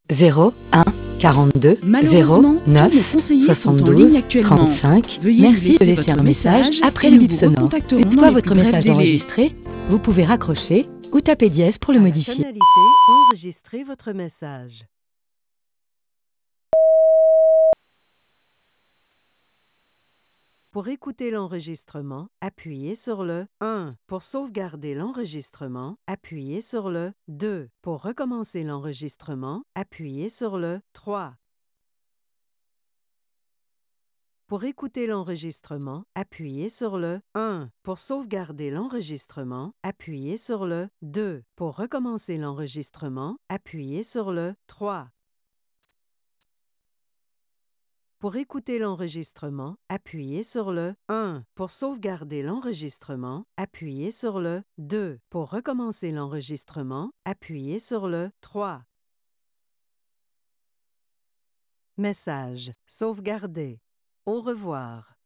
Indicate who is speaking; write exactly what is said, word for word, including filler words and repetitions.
Speaker 1: zéro un quarante-deux zéro
Speaker 2: Malheureusement, tous nos
Speaker 1: neuf
Speaker 2: conseillers sont en ligne
Speaker 1: soixante-douze
Speaker 2: actuellement.
Speaker 1: trente-cinq.
Speaker 2: Veuillez
Speaker 1: Merci
Speaker 2: nous
Speaker 1: de
Speaker 2: laisser
Speaker 1: laisser un
Speaker 2: votre
Speaker 1: message
Speaker 2: message
Speaker 1: après
Speaker 2: et
Speaker 1: le
Speaker 2: nous
Speaker 1: bip
Speaker 2: vous
Speaker 1: sonore.
Speaker 2: recontacterons
Speaker 1: Une
Speaker 2: dans
Speaker 1: fois
Speaker 2: les
Speaker 1: votre
Speaker 2: plus brefs
Speaker 1: message
Speaker 2: délais.
Speaker 1: enregistré, vous pouvez raccrocher ou taper dièse pour le
Speaker 3: À la
Speaker 1: modifier.
Speaker 3: tonalité, enregistrez votre message. Pour écouter l'enregistrement, appuyez sur le un. Pour sauvegarder l'enregistrement, appuyez sur le deux. Pour recommencer l'enregistrement, appuyez sur le trois. Pour écouter l'enregistrement, appuyez sur le un. Pour sauvegarder l'enregistrement, appuyez sur le deux. Pour recommencer l'enregistrement, appuyez sur le trois. Pour écouter l'enregistrement, appuyez sur le un. Pour sauvegarder l'enregistrement, appuyez sur le deux. Pour recommencer l'enregistrement, appuyez sur le trois. Message sauvegardé. Au revoir.